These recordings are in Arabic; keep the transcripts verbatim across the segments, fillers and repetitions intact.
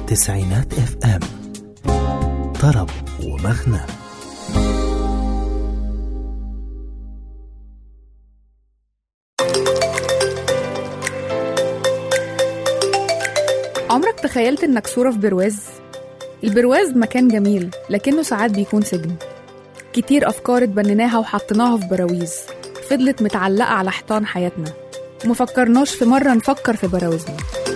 تسعينات اف ام، طرب ومغنى. عمرك تخيلت انك صورة في برواز؟ البرواز مكان جميل لكنه ساعات بيكون سجن. كتير افكار اتبنيناها وحطيناها في براويز فضلت متعلقة على حيطان حياتنا، ومفكرناش في مرة نفكر في براويزنا.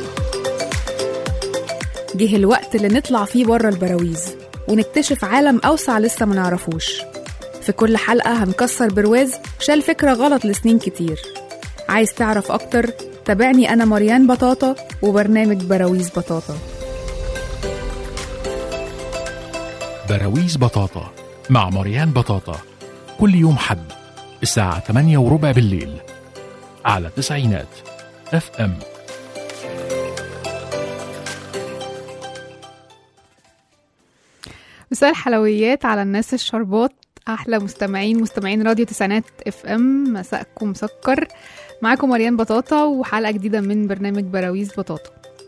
جه الوقت اللي نطلع فيه بره البراويز ونكتشف عالم أوسع لسه ما نعرفوش. في كل حلقة هنكسر برواز شال فكرة غلط لسنين كتير. عايز تعرف أكتر؟ تابعني أنا مريان بطاطا وبرنامج براويز بطاطا. براويز بطاطا مع مريان بطاطا كل يوم حد الساعة ثمانية وربع بالليل على تسعينات اف ام. مساء الحلويات على الناس الشربات، احلى مستمعين مستمعين راديو تسعينات اف ام. مساءكم مسكر، معاكم مريان بطاطا وحلقه جديده من برنامج براويز بطاطا.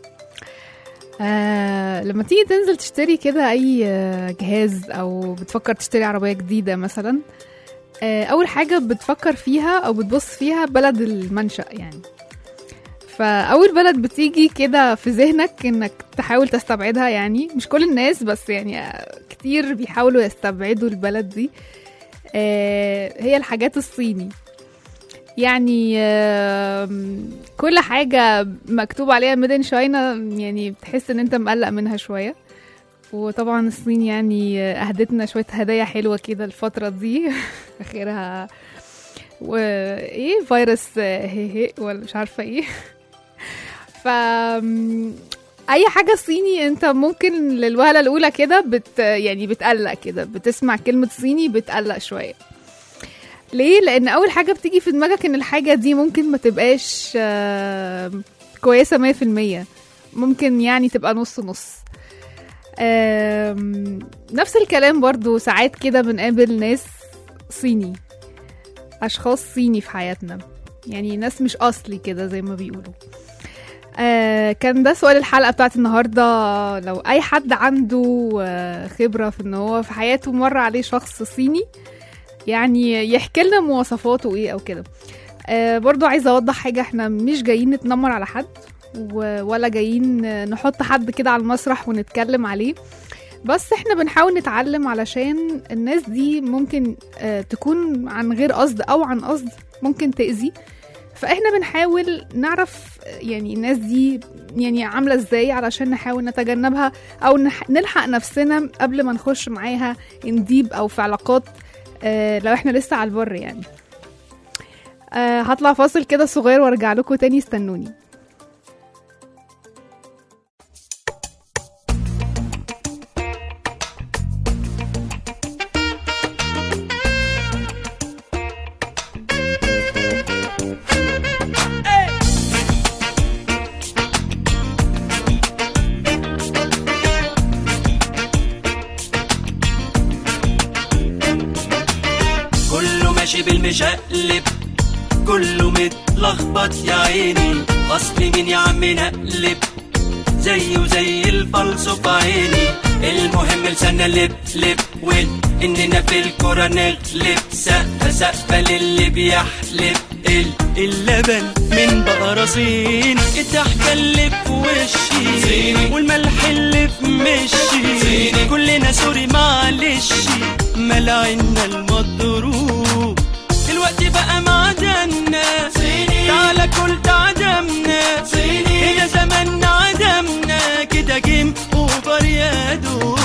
آه لما تيجي تنزل تشتري كده اي جهاز او بتفكر تشتري عربيه جديده مثلا، آه اول حاجه بتفكر فيها او بتبص فيها بلد المنشأ يعني. فأول بلد بتيجي كده في ذهنك إنك تحاول تستبعدها، يعني مش كل الناس بس يعني كتير بيحاولوا يستبعدوا البلد دي، هي الحاجات الصيني. يعني كل حاجة مكتوب عليها ميدن شاينا يعني بتحس إن أنت مقلق منها شوية. وطبعا الصين يعني أهدتنا شوية هدايا حلوة كده الفترة دي آخرها وإيه فيروس هي هي ولا مش عارفة إيه. ف اي حاجه صيني انت ممكن للوهله الاولى كده بت يعني بتقلق كده، بتسمع كلمه صيني بتقلق شويه. ليه؟ لان اول حاجه بتيجي في دماغك ان الحاجه دي ممكن ما تبقاش كويسه مية في المية، ممكن يعني تبقى نص نص. نفس الكلام برضو ساعات كده بنقابل ناس صيني، اشخاص صيني في حياتنا، يعني ناس مش اصلي كده زي ما بيقولوا. آه كان ده سؤال الحلقة بتاعت النهاردة. لو اي حد عنده آه خبرة في ان هو في حياته مر عليه شخص صيني، يعني يحكي لنا مواصفاته ايه او كده. آه برضو عايزة اوضح حاجة، احنا مش جايين نتنمر على حد ولا جايين نحط حد كده على المسرح ونتكلم عليه، بس احنا بنحاول نتعلم علشان الناس دي ممكن آه تكون عن غير قصد او عن قصد ممكن تأذي. فاحنا بنحاول نعرف يعني الناس دي يعني عاملة ازاي علشان نحاول نتجنبها او نلحق نفسنا قبل ما نخش معاها نديب او في علاقات آه لو احنا لسه على البر يعني. آه هطلع فاصل كده صغير وارجع لكم تاني، استنوني. بالمشقلب كله متلخبط يا عيني، اصل مين يا عم نقلب زيه زي الفلسو في عيني. المهم لسنا لب لب وين اننا في الكرة نغلب، سقفة سقفة للي بيحلب اللبن من بقراصين، الضحكة اللي في وشي والملح اللي في مشي، كلنا سوري معلش ملعنا المضروب. دلوقتي بقى معدنا تعالى كل تعدمنا، هنا زماننا عدمنا كده جيم اوفر يا دوب.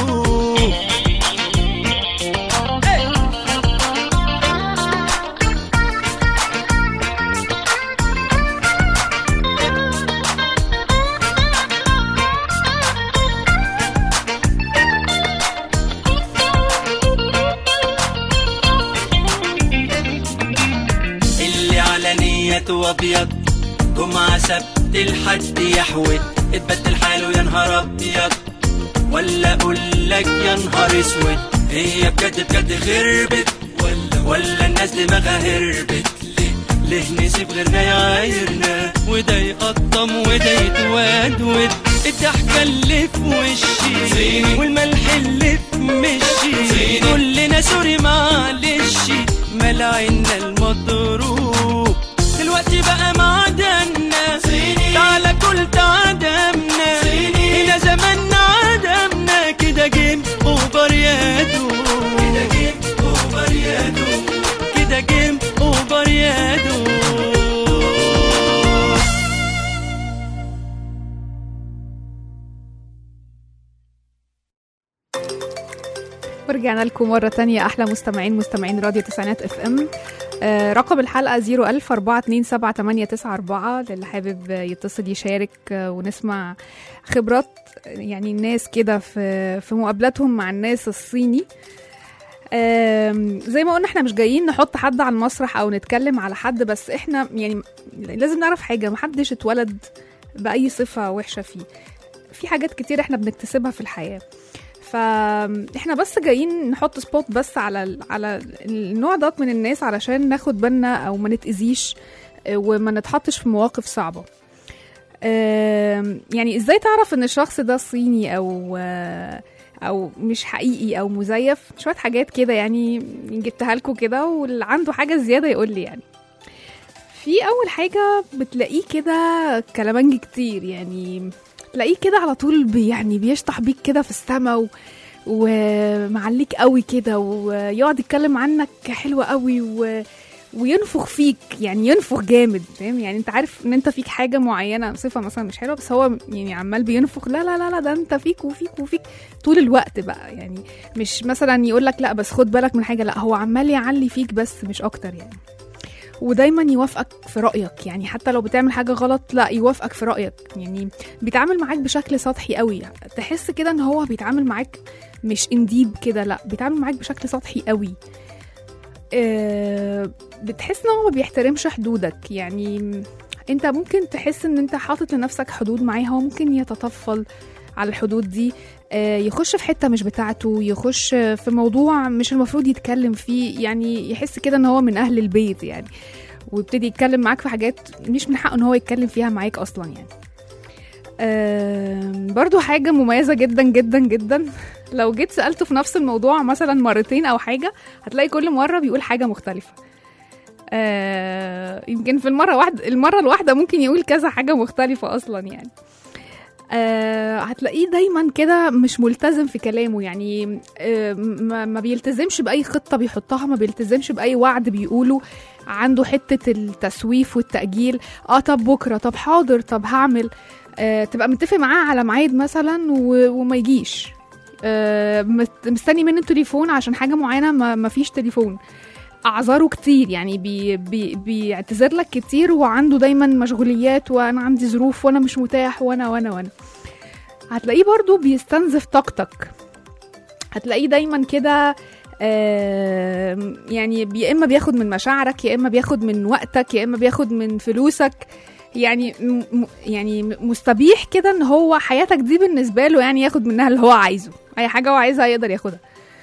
وابيض جمعة سبت الحد يحود، اتبدل حاله يا نهار ابيض ولا اقول لك يا نهار اسود. هي بجد بجد خربت ولا ولا الناس دماغها هربت؟ ليه ليه نسيب غيرنا يعايرنا، وده يقطم وده يتودود، الضحكة اللي في وشي والملح اللي في مشي كلنا سوري معلش ملعنا المضروب دلوقتي بقى معدنا تعالى كل تعدمنا هنا زماننا عدمنا كده جيم اوفر يا دوب كده جيم اوفر يا دوب كده جيم اوفر يا دوب. ورجعنا لكم مرة تانية أحلى مستمعين مستمعين راديو تسعينات اف ام. آه رقم الحلقة صفر ألف أربعة اتنين سبعة تمانية تسعة أربعة للي حابب يتصل يشارك آه ونسمع خبرات يعني الناس كده في في مقابلاتهم مع الناس الصيني. آه زي ما قلنا احنا مش جايين نحط حد على المسرح أو نتكلم على حد، بس احنا يعني لازم نعرف حاجة، محدش اتولد بأي صفة وحشة فيه، في حاجات كتير احنا بنكتسبها في الحياة، فاحنا بس جايين نحط سبوت بس على على النوع ده من الناس علشان ناخد بالنا او ما نتأذيش وما نتحطش في مواقف صعبة. يعني ازاي تعرف ان الشخص ده صيني او او مش حقيقي او مزيف؟ شوية حاجات كده يعني جبتها لكم كده، واللي عنده حاجة زيادة يقول لي. يعني في اول حاجة بتلاقيه كده كلامنج كتير، يعني تلاقيه كده على طول بي يعني بيشطح بيك كده في السما و... ومعليك قوي كده ويقعد يتكلم عنك حلوة قوي و... وينفخ فيك، يعني ينفخ جامد، فاهم؟ يعني انت عارف ان انت فيك حاجة معينة، صفة مثلا مش حلوة، بس هو يعني عمال بينفخ لا لا لا لا ده انت فيك وفيك وفيك طول الوقت بقى. يعني مش مثلا يقولك لا بس خد بالك من حاجة، لا هو عمال يعلي فيك بس مش اكتر يعني. ودايما يوافقك في رأيك، يعني حتى لو بتعمل حاجة غلط لا يوافقك في رأيك، يعني بيتعامل معاك بشكل سطحي قوي، تحس كده ان هو بيتعامل معاك مش انديب كده، لا بيتعامل معاك بشكل سطحي قوي. أه بتحس ان هو ما بيحترمش حدودك، يعني انت ممكن تحس ان انت حاطط لنفسك حدود معاه، هو ممكن يتطفل على الحدود دي، أه يخش في حتة مش بتاعته، يخش في موضوع مش المفروض يتكلم فيه، يعني يحس كده ان هو من اهل البيت يعني، ويبتدي يتكلم معاك في حاجات مش من حقه ان هو يتكلم فيها معاك اصلا يعني. أه برضو حاجة مميزة جدا جدا جدا، لو جيت سألته في نفس الموضوع مثلا مرتين او حاجة هتلاقي كل مرة بيقول حاجة مختلفة. أه يمكن في المرة واحدة المرة الواحدة ممكن يقول كذا حاجة مختلفة اصلا يعني. أه هتلاقيه دايما كده مش ملتزم في كلامه، يعني أه ما, ما بيلتزمش بأي خطة بيحطها، ما بيلتزمش بأي وعد بيقوله، عنده حتة التسويف والتأجيل. اه طب بكرة، طب حاضر، طب هعمل. أه تبقى متفق معاه على ميعاد مثلا وما يجيش، أه مستني منه تليفون عشان حاجة معينة ما, ما فيش تليفون. أعذاره كتير، يعني بي بي بيعتذر لك كتير، وعنده دايما مشغوليات، وأنا عندي ظروف، وأنا مش متاح، وأنا وأنا وأنا هتلاقيه برضو بيستنزف طاقتك، هتلاقيه دايما كده آه يعني يا إما بياخد من مشاعرك، يا إما بياخد من وقتك، يا إما بياخد من فلوسك، يعني م يعني مستبيح كده إن هو حياتك دي بالنسبة له يعني ياخد منها اللي هو عايزه، أي حاجة هو عايزها يقدر ياخدها.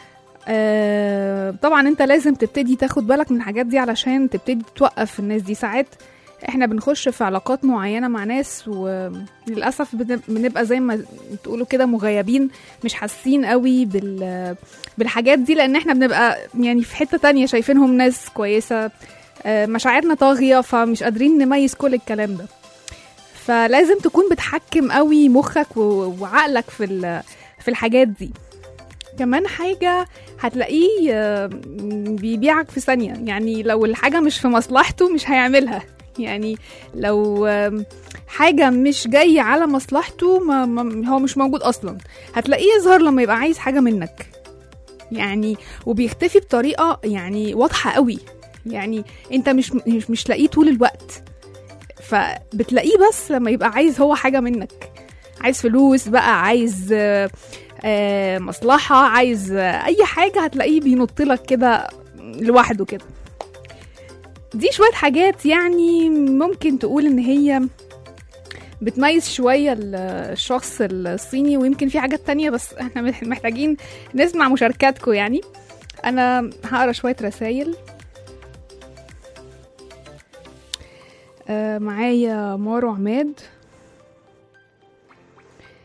آه طبعا انت لازم تبتدي تاخد بالك من الحاجات دي علشان تبتدي توقف الناس دي. ساعات احنا بنخش في علاقات معينة مع ناس وللأسف بنبقى زي ما تقولوا كده مغيبين، مش حاسين قوي بال بالحاجات دي، لان احنا بنبقى يعني في حتة تانية شايفينهم ناس كويسة، آه مشاعرنا طاغية، فمش قادرين نميز كل الكلام ده. فلازم تكون بتحكم قوي مخك وعقلك في في الحاجات دي. كمان حاجة هتلاقيه بيبيعك في ثانية، يعني لو الحاجة مش في مصلحته مش هيعملها، يعني لو حاجة مش جاية على مصلحته ما ما هو مش موجود أصلا. هتلاقيه يظهر لما يبقى عايز حاجة منك يعني، وبيختفي بطريقة يعني واضحة قوي، يعني انت مش مش, مش لاقيه طول الوقت، فبتلاقيه بس لما يبقى عايز هو حاجة منك، عايز فلوس بقى، عايز آه مصلحة، عايز آه أي حاجة، هتلاقيه بينطلك كده لوحده كده. دي شوية حاجات يعني ممكن تقول إن هي بتميز شوية الشخص الصيني، ويمكن في حاجات تانية بس احنا محتاجين نسمع مشاركاتكم. يعني أنا هقرأ شوية رسائل. آه معايا مارو عماد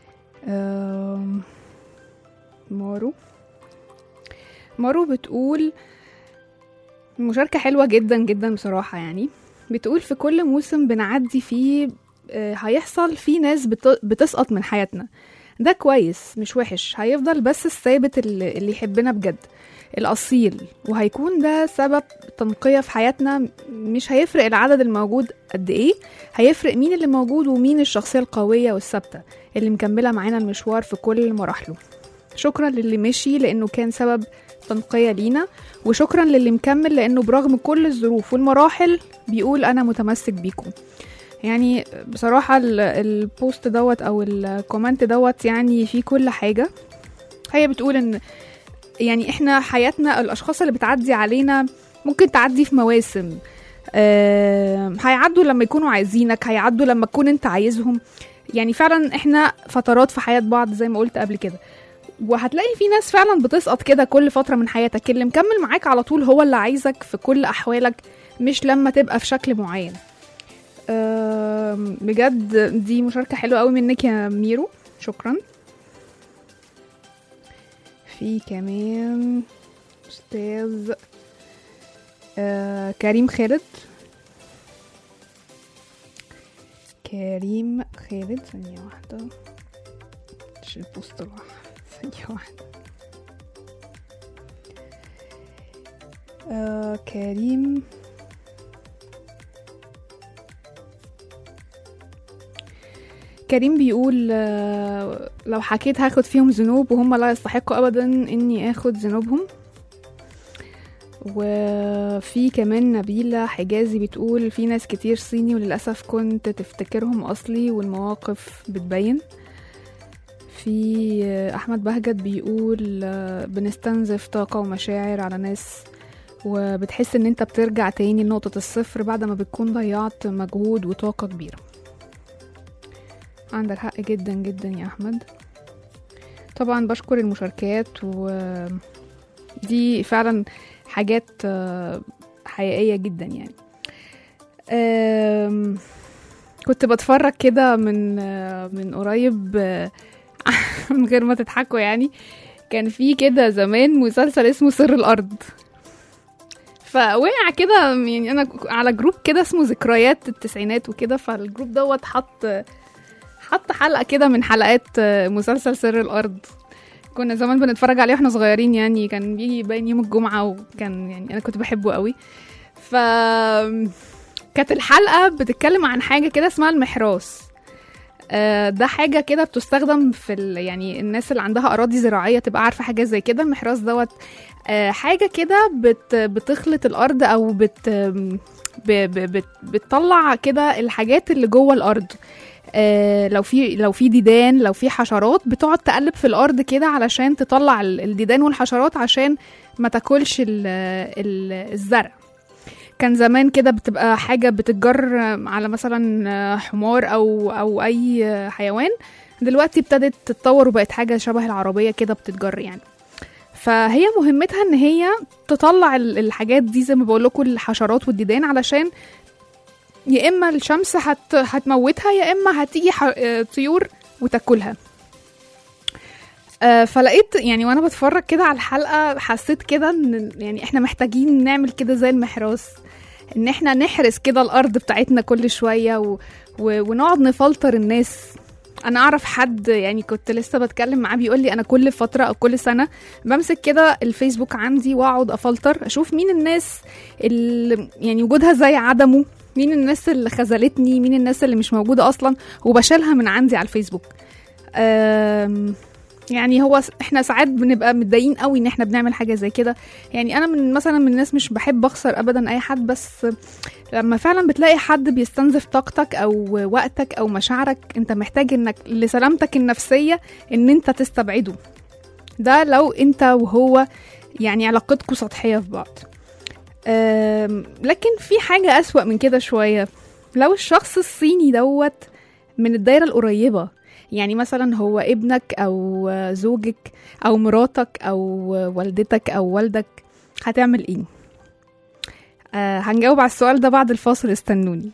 مارو. مارو بتقول مشاركة حلوة جدا جدا بصراحة، يعني بتقول في كل موسم بنعدي فيه آه، هيحصل فيه ناس بت- بتسقط من حياتنا، ده كويس مش وحش، هيفضل بس الثابت اللي اللي يحبنا بجد الأصيل، وهيكون ده سبب تنقية في حياتنا. مش هيفرق العدد الموجود قد ايه، هيفرق مين اللي موجود ومين الشخصية القوية والثابتة اللي مكملة معانا المشوار في كل مراحله. شكرا للي مشي لأنه كان سبب تنقية لينا، وشكرا للي مكمل لأنه برغم كل الظروف والمراحل بيقول أنا متمسك بيكم. يعني بصراحة ال- البوست دوت أو الكومنت دوت يعني في كل حاجة. هي بتقول إن يعني إحنا حياتنا الأشخاص اللي بتعدي علينا ممكن تعدي في مواسم، آه هيعدوا لما يكونوا عايزينك، هيعدوا لما تكون انت عايزهم. يعني فعلا احنا فترات في حياة بعض زي ما قلت قبل كده، وهتلاقي في ناس فعلا بتسقط كده كل فترة من حياتك. اللي مكمل معاك على طول هو اللي عايزك في كل أحوالك، مش لما تبقى في شكل معين. آم، بجد دي مشاركة حلوة قوي منك يا ميرو، شكرا. في كمان أستاذ آه كريم خالد. كريم خالد ثانية واحدة، مش البوست راح، ثانية واحدة. آه كريم كريم بيقول آه لو حكيت هاخد فيهم ذنوب وهم لا يستحقوا أبدا إني أخد ذنوبهم. وفي كمان نبيلة حجازي بتقول في ناس كتير صيني وللأسف كنت تفتكرهم أصلي والمواقف بتبين. في أحمد بهجت بيقول بنستنزف طاقة ومشاعر على ناس وبتحس ان انت بترجع تاني لنقطة الصفر بعد ما بتكون ضيعت مجهود وطاقة كبيرة. عندك حق جدا جدا يا أحمد. طبعا بشكر المشاركات، ودي فعلا حاجات حقيقية جدا. يعني كنت بتفرج كده من من قريب من غير ما تضحكوا، يعني كان في كده زمان مسلسل اسمه سر الأرض، فوقع كده يعني انا على جروب كده اسمه ذكريات التسعينات وكده، فالجروب دوت حط حط حلقة كده من حلقات مسلسل سر الأرض. كنا زمان بنتفرج عليه واحنا صغيرين، يعني كان بيجي باين يوم الجمعة، وكان يعني انا كنت بحبه قوي. ف كانت الحلقة بتتكلم عن حاجة كده اسمها المحراث. ده حاجة كده بتستخدم في ال... يعني الناس اللي عندها أراضي زراعية تبقى عارفة حاجة زي كده. المحراث دوت حاجة كده بت... بتخلط الأرض أو بت... ب... ب... بت... بتطلع كده الحاجات اللي جوه الأرض. لو في لو في ديدان، لو في حشرات، بتقعد تقلب في الأرض كده علشان تطلع الديدان والحشرات عشان ما تاكلش ال... ال... الزرع. كان زمان كده بتبقى حاجة بتتجر على مثلا حمار أو, أو أي حيوان. دلوقتي ابتدت تتطور وبقت حاجة شبه العربية كده بتتجر يعني. فهي مهمتها ان هي تطلع الحاجات دي زي ما بقول لكم، الحشرات والديدان، علشان يا اما الشمس هت هتموتها يا اما هتيجي طيور وتاكلها. آه فلقيت يعني وانا بتفرج كده على الحلقة حسيت كده ان يعني احنا محتاجين نعمل كده زي المحراث، ان احنا نحرس كده الارض بتاعتنا كل شوية و... و... ونقعد نفلتر الناس. انا اعرف حد يعني كنت لسه بتكلم معاه بيقول لي انا كل فترة او كل سنة بمسك كده الفيسبوك عندي واقعد افلتر اشوف مين الناس اللي يعني وجودها زي عدمه، مين الناس اللي خذلتني، مين الناس اللي مش موجودة اصلا، وبشيلها من عندي على الفيسبوك. أم... يعني هو احنا ساعات بنبقى متضايقين قوي ان احنا بنعمل حاجه زي كده. يعني انا من مثلا من الناس مش بحب اخسر ابدا اي حد، بس لما فعلا بتلاقي حد بيستنزف طاقتك او وقتك او مشاعرك، انت محتاج انك لسلامتك النفسيه ان انت تستبعده. ده لو انت وهو يعني علاقتكم سطحيه في بعض. لكن في حاجه اسوأ من كده شويه، لو الشخص الصيني دوت من الدايره القريبه، يعني مثلا هو ابنك او زوجك او مراتك او والدتك او والدك، هتعمل ايه؟ آه هنجاوب على السؤال ده بعد الفاصل، استنوني.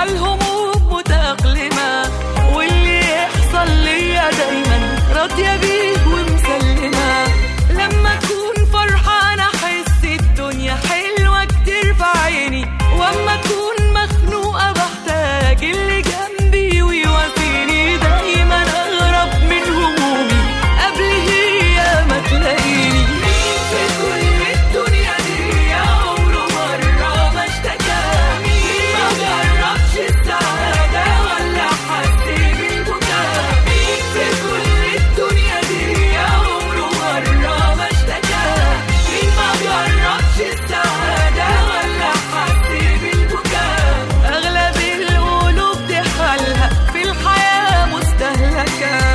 عالهموم متأقلمة، واللي يحصل ليا دايما راضية بيه ومسلمة. لما أكون فرحانة أحس الدنيا حلوة كتير في عيني، واما أكون مخنوقة بحتاج اللي جنبي ويواسيني. دايما أغرب من همومي قبل هي ما تلاقيني. مين في كل الدنيا دي عمره مرة ما اشتكى؟ مين ما جربش السعادة ولا حس بالبكاء؟ مين في كل الدنيا دي عمره مرة ما اشتكى؟ مين ما جربش السعادة ولا حس بالبكاء؟ أغلب القلوب دي حالها في الحياة مستهلكة.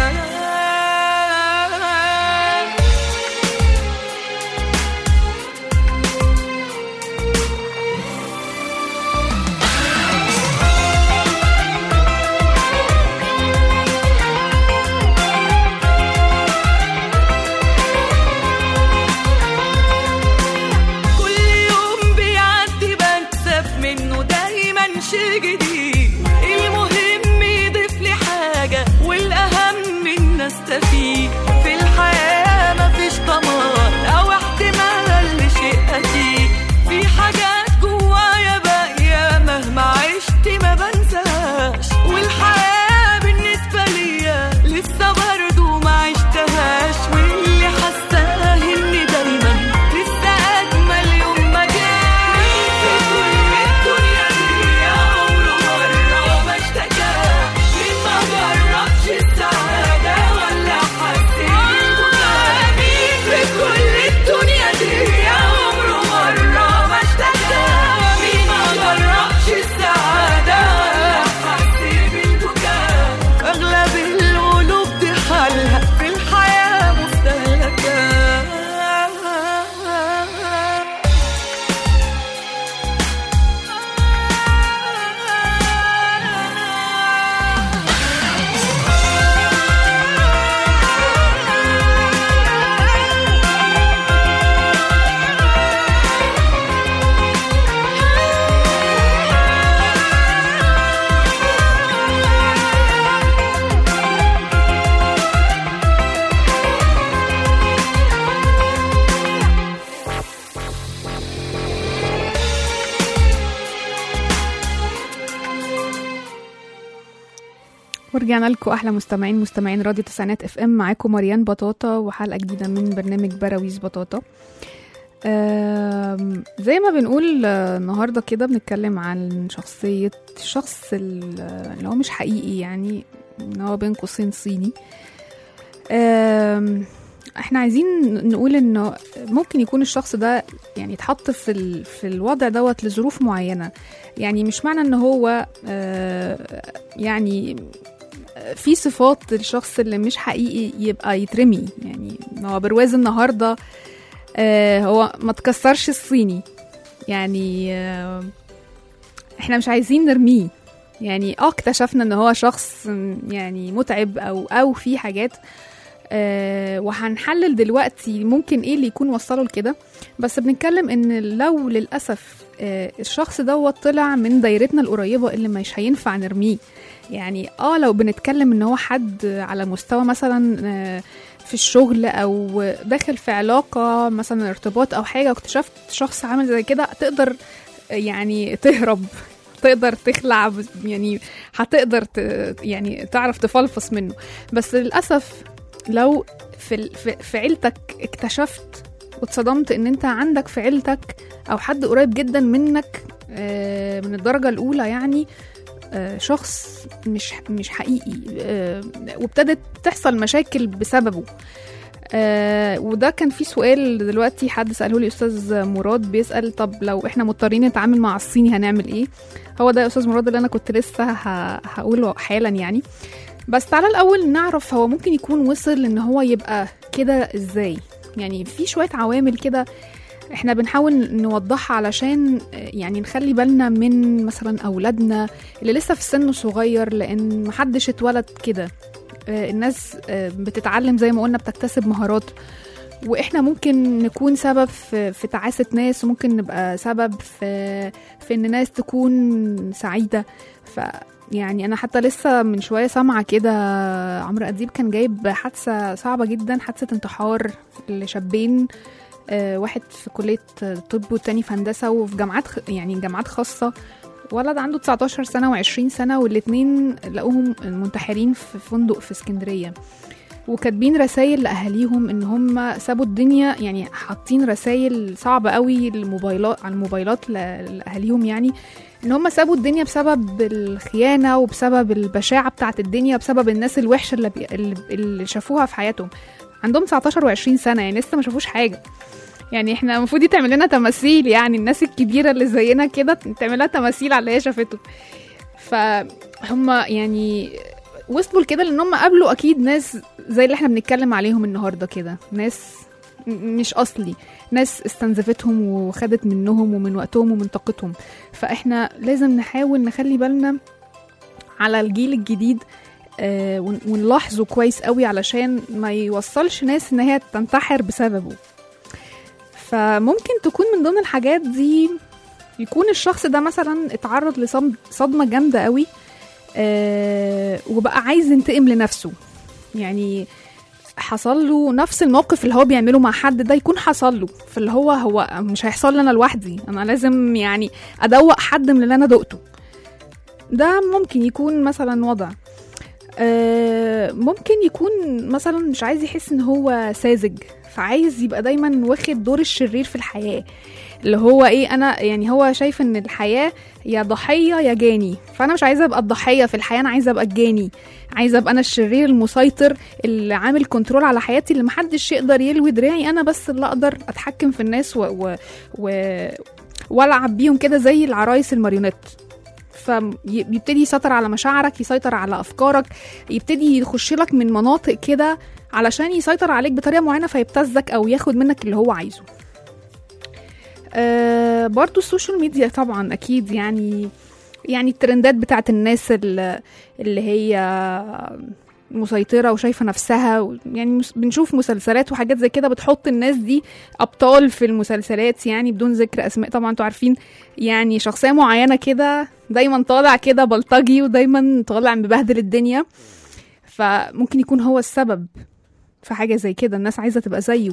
كل يوم بيعدي بكسب منه دايما شي جديد. المهم يضيف لي حاجة والأهم إن أستفيد. في الحياة مفيش ضمان أو احتمال لشيء أكيد. في حاجات جوايا باقية مهما عشت ما بنساهاش، والحياة بالنسبة ليا لسه برضو ما عشتهاش. واللي حاساه إني دايما لسه أجمل يوم ما جاش. مين في كل الدنيا دي عمره مرة ما اشتكى؟ مين ما جربش السعادة ولا حس بالبكاء؟ مين في كل الدنيا دي عمره مرة ما اشتكى؟ مين ما جربش السعادة ولا حس بالبكاء؟ أغلب القلوب دي حالها في الحياة مستهلكة. ورجعنا لكم احلى مستمعين مستمعين راديو تسعينات اف ام. معاكم مريان بطاطا وحلقه جديده من برنامج براويز بطاطا. آم، زي ما بنقول آه، النهارده كده بنتكلم عن شخصيه الشخص ال- اللي هو مش حقيقي، يعني ان هو بين قوسين صيني. آم، احنا عايزين نقول انه ممكن يكون الشخص ده يعني اتحط في ال... في الوضع دوت لظروف معينه. يعني مش معنى ان هو آه، يعني في صفات الشخص اللي مش حقيقي يبقى يترمي. يعني هو برواز النهارده آه، هو ما تكسرش الصيني، يعني آه، احنا مش عايزين نرميه. يعني اه اكتشفنا ان هو شخص يعني متعب او او في حاجات آه، وهنحلل دلوقتي ممكن ايه اللي يكون وصله لكده. بس بنتكلم ان لو للأسف آه، الشخص دوت طلع من دايرتنا القريبة اللي مش هينفع نرميه. يعني اه لو بنتكلم ان هو حد على مستوى مثلا آه، في الشغل او داخل في علاقة مثلا ارتباط او حاجة، واكتشفت شخص عامل زي كده، تقدر يعني تهرب، تقدر تخلع، يعني هتقدر ت- يعني تعرف تفلفص منه. بس للأسف لو في ال- في في عيلتك اكتشفت واتصدمت ان انت عندك في عيلتك او حد قريب جدا منك آه، من الدرجة الاولى، يعني آه، شخص مش مش حقيقي آه، وابتدت تحصل مشاكل بسببه. آه، وده كان في سؤال دلوقتي حد سأله لي أستاذ مراد، بيسأل طب لو احنا مضطرين نتعامل مع الصيني هنعمل ايه؟ هو ده يا أستاذ مراد اللي انا كنت لسه ه- هقوله حالا يعني. بس تعالى الأول نعرف هو ممكن يكون وصل ان هو يبقى كده ازاي. يعني في شوية عوامل كده احنا بنحاول نوضحها علشان يعني نخلي بالنا من مثلا أولادنا اللي لسه في سن صغير، لأن محدش اتولد كده. آه، الناس آه، بتتعلم زي ما قلنا، بتكتسب مهارات، واحنا ممكن نكون سبب في, في تعاسة ناس، وممكن نبقى سبب في في ان ناس تكون سعيدة. ف يعني انا حتى لسه من شوية سامعة كده عمرو اديب كان جايب حادثة صعبة جدا، حادثة انتحار لشابين، آه واحد في كلية طب والتاني في هندسة وفي جامعات يعني جامعات خاصة. ولد عنده تسعتاشر سنة وعشرين سنة، والاتنين لقوهم منتحرين في فندق في اسكندرية، وكاتبين رسائل لأهاليهم ان هم سابوا الدنيا، يعني حاطين رسائل صعبة قوي للموبايلات على الموبايلات لأهاليهم، يعني ان هم سابوا الدنيا بسبب الخيانة وبسبب البشاعة بتاعت الدنيا، بسبب الناس الوحشة اللي, بي... اللي شافوها في حياتهم. عندهم تسعتاشر وعشرين سنة، يعني لسه ما شافوش حاجة. يعني احنا المفروض تعمل لنا تماثيل، يعني الناس الكبيرة اللي زينا كده تعمل لها تماثيل على اللي هي شافته. فهم يعني وصلوا لكده لان هم قابلوا اكيد ناس زي اللي احنا بنتكلم عليهم النهارده كده، ناس مش اصلي، ناس استنزفتهم وخدت منهم ومن وقتهم ومن طاقتهم. فاحنا لازم نحاول نخلي بالنا على الجيل الجديد، آه ونلاحظه كويس قوي علشان ما يوصلش ناس ان هي تنتحر بسببه. فممكن تكون من ضمن الحاجات دي يكون الشخص ده مثلا اتعرض لصدمة جامدة قوي، آه وبقى عايز ينتقم لنفسه، يعني حصل له نفس الموقف اللي هو بيعمله مع حد ده يكون حصل له، فاللي هو هو مش هيحصل لنا لوحدي، انا لازم يعني ادوق حد من اللي انا دقته. ده ممكن يكون مثلا وضع. آه ممكن يكون مثلا مش عايز يحس ان هو ساذج، فعايز يبقى دايما واخد دور الشرير في الحياة، اللي هو ايه، انا يعني هو شايف ان الحياة يا ضحية يا جاني، فانا مش عايزة ابقى الضحية في الحياة، انا عايزة ابقى الجاني، عايزة ابقى انا الشرير المسيطر اللي عامل كنترول على حياتي، اللي محدش يقدر يلوي دراعي، انا بس اللي اقدر اتحكم في الناس و... و... و... والعب بيهم كده زي العرايس الماريونيت. فيبتدي يسيطر على مشاعرك، يسيطر على افكارك، يبتدي يخش لك من مناطق كده علشان يسيطر عليك بطريقة معينة، فيبتزك او ياخد منك اللي هو عايزه. أه برضو السوشيال ميديا طبعا اكيد، يعني يعني الترندات بتاعت الناس اللي هي مسيطرة وشايفة نفسها، يعني بنشوف مسلسلات وحاجات زي كده بتحط الناس دي أبطال في المسلسلات، يعني بدون ذكر أسماء طبعا، انتوا عارفين يعني شخصية معينة كده دايما طالع كده بلطجي ودايما طالع مبهدل الدنيا، فممكن يكون هو السبب في حاجة زي كده، الناس عايزة تبقى زيه.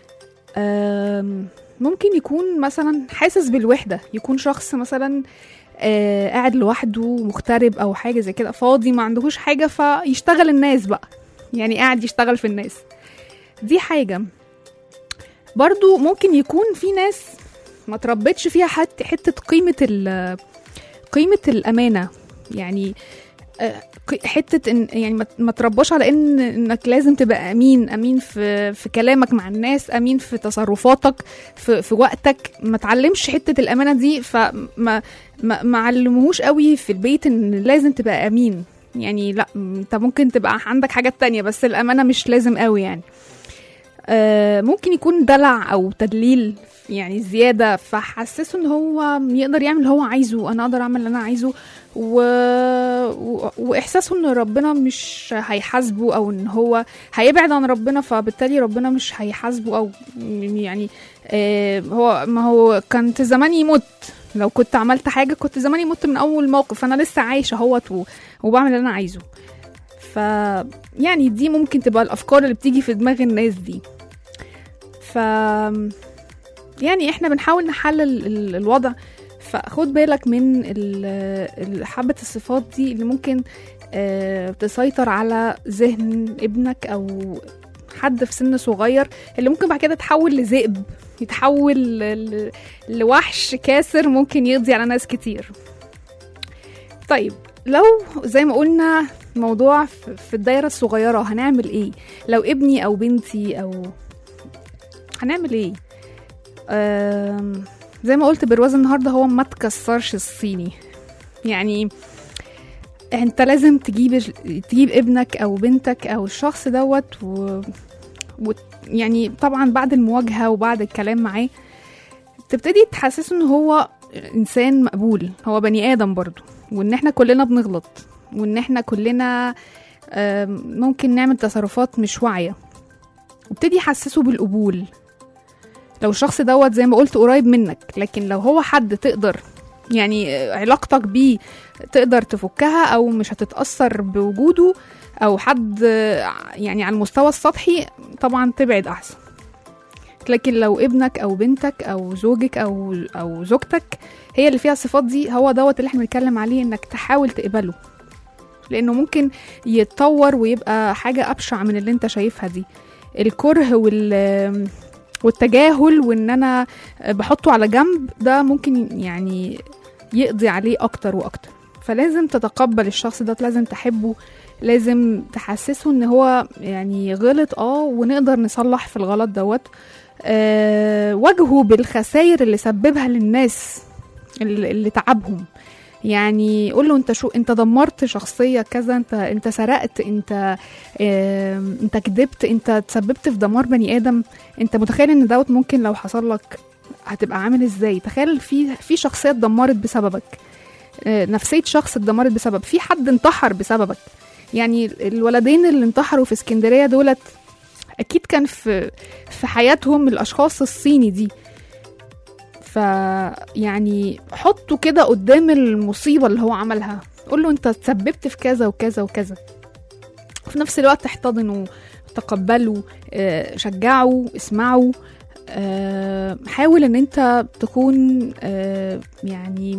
ممكن يكون مثلا حاسس بالوحدة، يكون شخص مثلا آه قاعد لوحده مغترب او حاجه زي كده، فاضي ما عندهوش حاجه، فيشتغل الناس بقى، يعني قاعد يشتغل في الناس. دي حاجه. برضو ممكن يكون في ناس ما تربتش فيها حتى حته قيمه قيمه الامانه، يعني آه حته إن يعني ما ترباش على ان انك لازم تبقى امين، امين في في كلامك مع الناس، امين في تصرفاتك، في في وقتك، ما تعلمش حته الامانه دي، فما ما ما علموهوش قوي في البيت ان لازم تبقى امين، يعني لا انت ممكن تبقى عندك حاجات تانية بس الامانه مش لازم قوي يعني. آه ممكن يكون دلع او تدليل يعني زياده، فحسسه ان هو يقدر يعمل اللي هو عايزه، انا اقدر اعمل اللي انا عايزه، و... و... واحساسه ان ربنا مش هيحاسبه او ان هو هيبعد عن ربنا، فبالتالي ربنا مش هيحاسبه، او يعني آه هو ما هو كنت زمان يموت، لو كنت عملت حاجه كنت زمان يموت من اول موقف، انا لسه عايشه اهوت و... وبعمل اللي انا عايزه. ف يعني دي ممكن تبقى الافكار اللي بتيجي في دماغ الناس دي. ف يعني احنا بنحاول نحلل الوضع، فخد بالك من حبة الصفات دي اللي ممكن اه تسيطر على ذهن ابنك او حد في سن صغير، اللي ممكن بعد كده تحول لذئب، يتحول لوحش كاسر ممكن يقضي على ناس كتير. طيب لو زي ما قلنا موضوع في الدايرة الصغيرة، هنعمل ايه لو ابني او بنتي، او هنعمل ايه؟ زي ما قلت برواز النهاردة هو ما تكسرش الصيني، يعني انت لازم تجيب تجيب ابنك او بنتك او الشخص دوت و... و... يعني طبعا بعد المواجهة وبعد الكلام معاه تبتدي تحسسه ان هو انسان مقبول، هو بني ادم برضو، وان احنا كلنا بنغلط، وان احنا كلنا ممكن نعمل تصرفات مش واعية، وابتدي يحسسه بالقبول. لو الشخص دوت زي ما قلت قريب منك، لكن لو هو حد تقدر يعني علاقتك بيه تقدر تفكها او مش هتتأثر بوجوده، او حد يعني على المستوى السطحي، طبعا تبعد احسن. لكن لو ابنك او بنتك او زوجك او او زوجتك هي اللي فيها الصفات دي، هو دوت اللي احنا بنتكلم عليه، انك تحاول تقبله، لانه ممكن يتطور ويبقى حاجة ابشع من اللي انت شايفها دي. الكره وال والتجاهل وان انا بحطه على جنب ده ممكن يعني يقضي عليه اكتر واكتر. فلازم تتقبل الشخص ده، لازم تحبه، لازم تحسسه ان هو يعني غلط اه ونقدر نصلح في الغلط دوت. أه واجهه بالخسائر اللي سببها للناس اللي, اللي تعبهم. يعني قول له انت شو انت دمرت شخصيه كذا، انت انت سرقت، انت اه انت كذبت، انت تسببت في دمار بني ادم. انت متخيل ان دوت ممكن لو حصل لك هتبقى عامل ازاي؟ تخيل في في شخصيه اتدمرت بسببك، اه نفسيه شخص اتدمرت بسبب، في حد انتحر بسببك. يعني الولدين اللي انتحروا في اسكندريه دولت اكيد كان في في حياتهم الاشخاص الصيني دي. فيعني حطه كده قدام المصيبة اللي هو عملها، قول له انت تسببت في كذا وكذا وكذا، وفي نفس الوقت احتضنه، تقبله، اه شجعه، اسمعه. اه حاول ان انت تكون اه يعني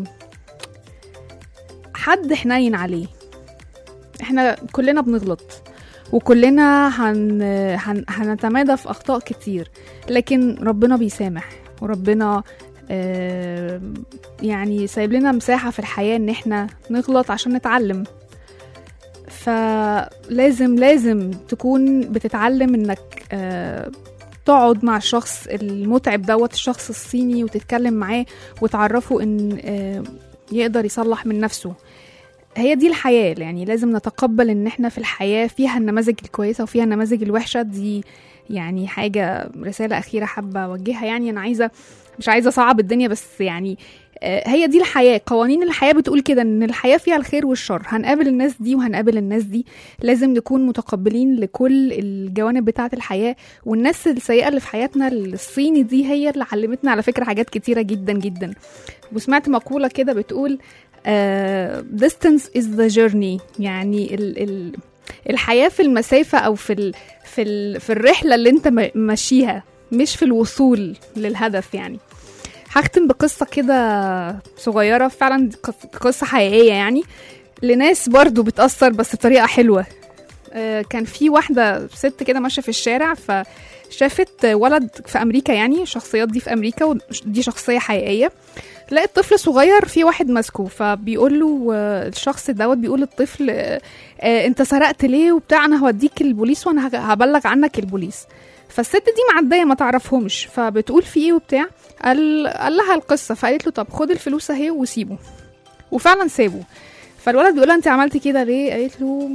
حد حنين عليه. احنا كلنا بنغلط وكلنا هن... هن... هنتمادى في أخطاء كتير، لكن ربنا بيسامح، وربنا آه يعني سايب لنا مساحة في الحياة ان احنا نغلط عشان نتعلم. فلازم لازم تكون بتتعلم انك آه تقعد مع الشخص المتعب دوت، الشخص الصيني، وتتكلم معاه وتعرفه ان آه يقدر يصلح من نفسه. هي دي الحياة، يعني لازم نتقبل ان احنا في الحياة فيها النماذج الكويسة وفيها النماذج الوحشة. دي يعني حاجة رسالة أخيرة حابة أوجهها. يعني أنا عايزة مش عايزة صعب الدنيا، بس يعني هي دي الحياة، قوانين الحياة بتقول كده، ان الحياة فيها الخير والشر، هنقابل الناس دي وهنقابل الناس دي. لازم نكون متقبلين لكل الجوانب بتاعة الحياة. والناس السيئة اللي في حياتنا الصيني دي هي اللي علمتنا على فكرة حاجات كتيرة جدا جدا. وسمعت مقولة كده بتقول Uh, distance is the journey، يعني ال ال الحياة في المسافة أو في ال في ال في الرحلة اللي انت ماشيها، مش في الوصول للهدف. يعني هختم بقصة كده صغيرة، فعلا قصة حقيقية يعني لناس برضو بتأثر بس بطريقة حلوة. uh, كان في واحدة ست كده ماشية في الشارع، فشافت ولد في أمريكا، يعني الشخصيات دي في أمريكا ودي شخصية حقيقية. لقيت طفل صغير في واحد ماسكه، فبيقول له الشخص دوت بيقول للطفل انت سرقت ليه وبتاع، انا هوديك البوليس وانا هبلغ عنك البوليس. فالست دي معديه ما تعرفهمش، فبتقول في ايه وبتاع، قال قال لها القصه، فقالت له طب خد الفلوس اهي وسيبه. وفعلا سابه. فالولد بيقول لها انت عملتي كده ليه؟ قالت له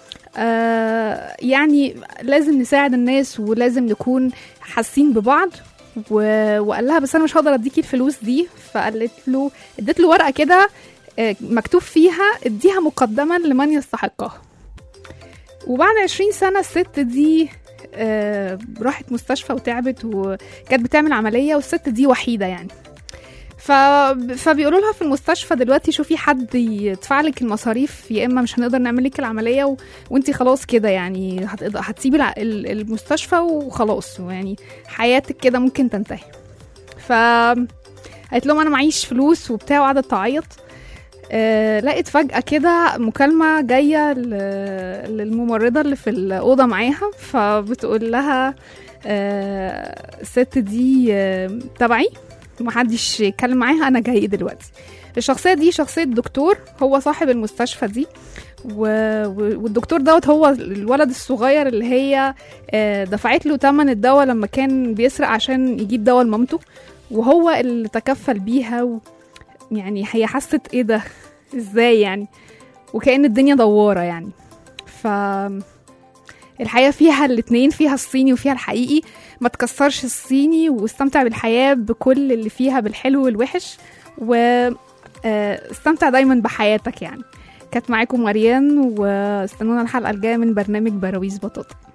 آه يعني لازم نساعد الناس ولازم نكون حاسين ببعض. وقال لها بس انا مش هقدر اديكي الفلوس دي. فقالت له اديت له ورقه كده مكتوب فيها اديها مقدما لمن يستحقها. وبعد عشرين سنه الست دي راحت مستشفى وتعبت وكانت بتعمل عمليه، والست دي وحيده يعني. ف... فبيقولوا لها في المستشفى دلوقتي شوفي حد يدفع لك المصاريف، يا اما مش هنقدر نعمل لك العمليه و... وانتي خلاص كده يعني هت... هتسيبي الع... المستشفى وخلاص، يعني حياتك كده ممكن تنتهي. ف قالت لهم انا معيش فلوس وبتاع، وقعدت تعيط. آه... لقيت فجاه كده مكالمه جايه ل... للممرضه اللي في الاوضه معاها، فبتقول لها آه... الست دي آه... تبعي، محدش يتكلم معاها، انا جاي دلوقتي. الشخصيه دي شخصيه دكتور، هو صاحب المستشفى دي، و... والدكتور دوت هو الولد الصغير اللي هي دفعت له تمن الدواء لما كان بيسرق عشان يجيب دواء لمامته، وهو اللي تكفل بيها. و... يعني هي حست ايه ده ازاي يعني، وكأن الدنيا دوارة يعني. ف الحياة فيها الاتنين، فيها الصيني وفيها الحقيقي. ما تكسرش الصيني واستمتع بالحياة بكل اللي فيها، بالحلو والوحش، واستمتع دايما بحياتك يعني. كانت معاكم مريان، واستنونا الحلقة الجاية من برنامج براويز بطاطا.